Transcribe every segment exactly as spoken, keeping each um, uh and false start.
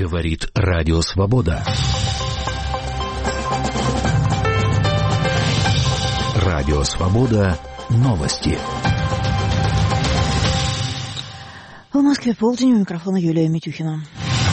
Говорит Радио Свобода. Радио Свобода. Новости. В Москве полдень, у микрофона Юлия Митюхина.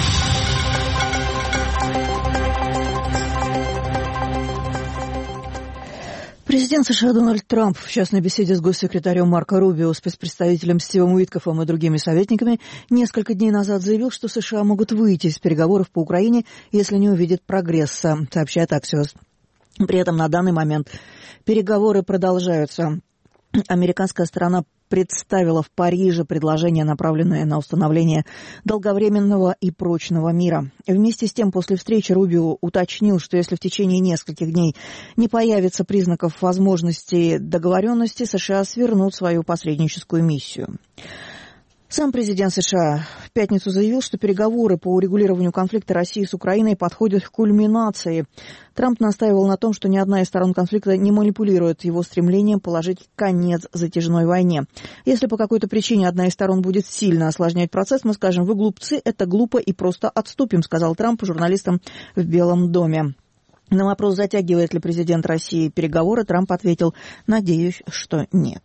Президент США Дональд Трамп в частной беседе с госсекретарем Марко Рубио, спецпредставителем Стивом Уиткофом и другими советниками несколько дней назад заявил, что США могут выйти из переговоров по Украине, если не увидят прогресса, сообщает Axios. При этом на данный момент переговоры продолжаются. Американская сторона представила в Париже предложение, направленное на установление долговременного и прочного мира. Вместе с тем, после встречи Рубио уточнил, что если в течение нескольких дней не появится признаков возможности договоренности, США свернут свою посредническую миссию. Сам президент США в пятницу заявил, что переговоры по урегулированию конфликта России с Украиной подходят к кульминации. Трамп настаивал на том, что ни одна из сторон конфликта не манипулирует его стремлением положить конец затяжной войне. Если по какой-то причине одна из сторон будет сильно осложнять процесс, мы скажем: вы глупцы, это глупо и просто отступим, сказал Трамп журналистам в Белом доме. На вопрос, затягивает ли президент России переговоры, Трамп ответил: надеюсь, что нет.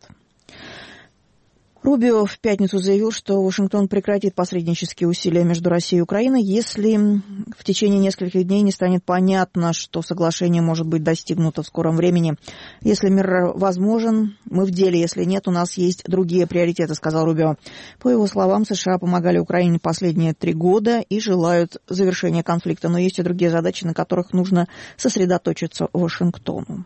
Рубио в пятницу заявил, что Вашингтон прекратит посреднические усилия между Россией и Украиной, если в течение нескольких дней не станет понятно, что соглашение может быть достигнуто в скором времени. Если мир возможен, мы в деле, если нет, у нас есть другие приоритеты, сказал Рубио. По его словам, США помогали Украине последние три года и желают завершения конфликта, но есть и другие задачи, на которых нужно сосредоточиться Вашингтону.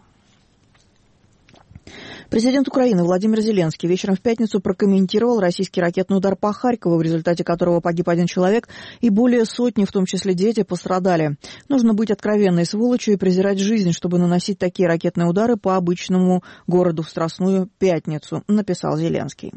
Президент Украины Владимир Зеленский вечером в пятницу прокомментировал российский ракетный удар по Харькову, в результате которого погиб один человек и более сотни, в том числе дети, пострадали. Нужно быть откровенной сволочью и презирать жизнь, чтобы наносить такие ракетные удары по обычному городу в Страстную Пятницу, написал Зеленский.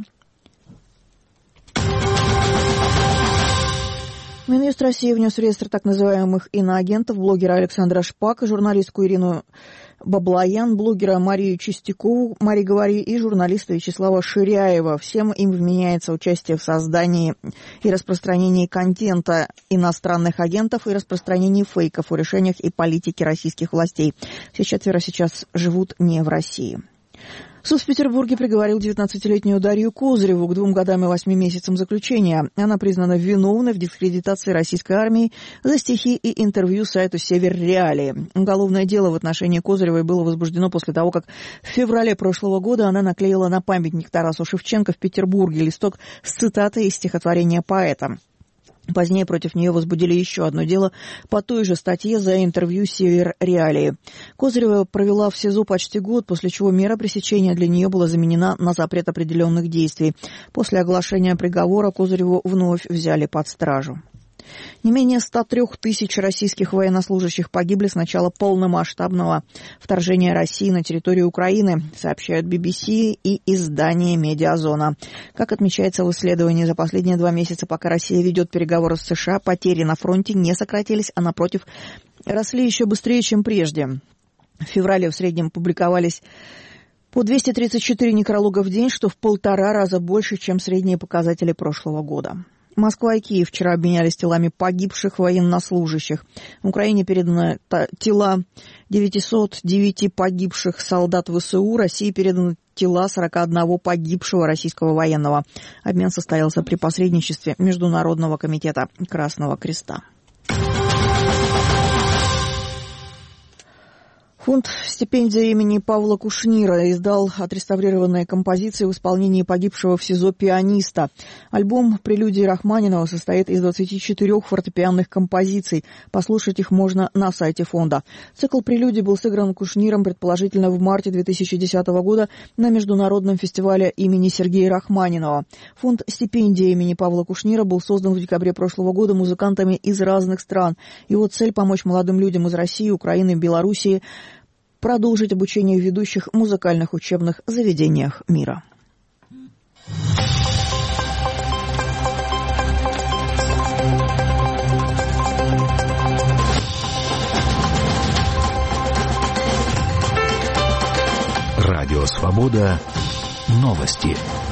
Минюст России внес в реестр так называемых иноагентов блогера Александра Шпак, журналистку Ирину Баблоян, блогера Марию Чистякову, Мари Говори и журналиста Вячеслава Ширяева. Всем им вменяется участие в создании и распространении контента иностранных агентов и распространении фейков о решениях и политике российских властей. Все четверо сейчас живут не в России. Суд в Петербурге приговорил девятнадцатилетнюю Дарью Козыреву к двум годам и восьми месяцам заключения. Она признана виновной в дискредитации российской армии за стихи и интервью сайту «Север Реалии». Уголовное дело в отношении Козыревой было возбуждено после того, как в феврале прошлого года она наклеила на памятник Тарасу Шевченко в Петербурге листок с цитатой из стихотворения поэта. Позднее против нее возбудили еще одно дело по той же статье за интервью «Север Реалии». Козырева провела в СИЗО почти год, после чего мера пресечения для нее была заменена на запрет определенных действий. После оглашения приговора Козыреву вновь взяли под стражу. Не менее ста трёх тысяч российских военнослужащих погибли с начала полномасштабного вторжения России на территорию Украины, сообщают би би си и издание «Медиазона». Как отмечается в исследовании, за последние два месяца, пока Россия ведет переговоры с США, потери на фронте не сократились, а, напротив, росли еще быстрее, чем прежде. В феврале в среднем публиковались по двести тридцать четыре некролога в день, что в полтора раза больше, чем средние показатели прошлого года. Москва и Киев вчера обменялись телами погибших военнослужащих. В Украине переданы тела девятисот девяти погибших солдат ВСУ, России переданы тела сорока одного погибшего российского военного. Обмен состоялся при посредничестве Международного комитета Красного Креста. Фонд «Стипендия» имени Павла Кушнира издал отреставрированные композиции в исполнении погибшего в СИЗО пианиста. Альбом «Прелюдии Рахманинова» состоит из двадцати четырёх фортепианных композиций. Послушать их можно на сайте фонда. Цикл «Прелюдий» был сыгран Кушниром, предположительно, в марте две тысячи десятого года на международном фестивале имени Сергея Рахманинова. Фонд «Стипендия» имени Павла Кушнира был создан в декабре прошлого года музыкантами из разных стран. Его цель – помочь молодым людям из России, Украины, Белоруссии продолжить обучение в ведущих музыкальных учебных заведениях мира. Радио Свобода. Новости.